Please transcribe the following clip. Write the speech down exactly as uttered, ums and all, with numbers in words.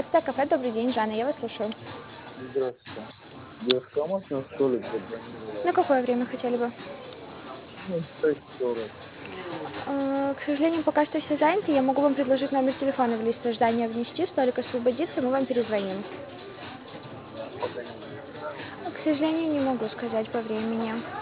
пятнадцатое кафе. Добрый день, Жанна, я вас слушаю. Здравствуйте. Девушка, а можно столик На забронировать? какое время хотели бы? Ну, в шесть сорок. Э, К сожалению, пока что все заняты. Я могу вам предложить номер телефона в лист ожидания внести. Столик освободится, мы вам перезвоним. А пока не знаю, да? К сожалению, не могу сказать по времени.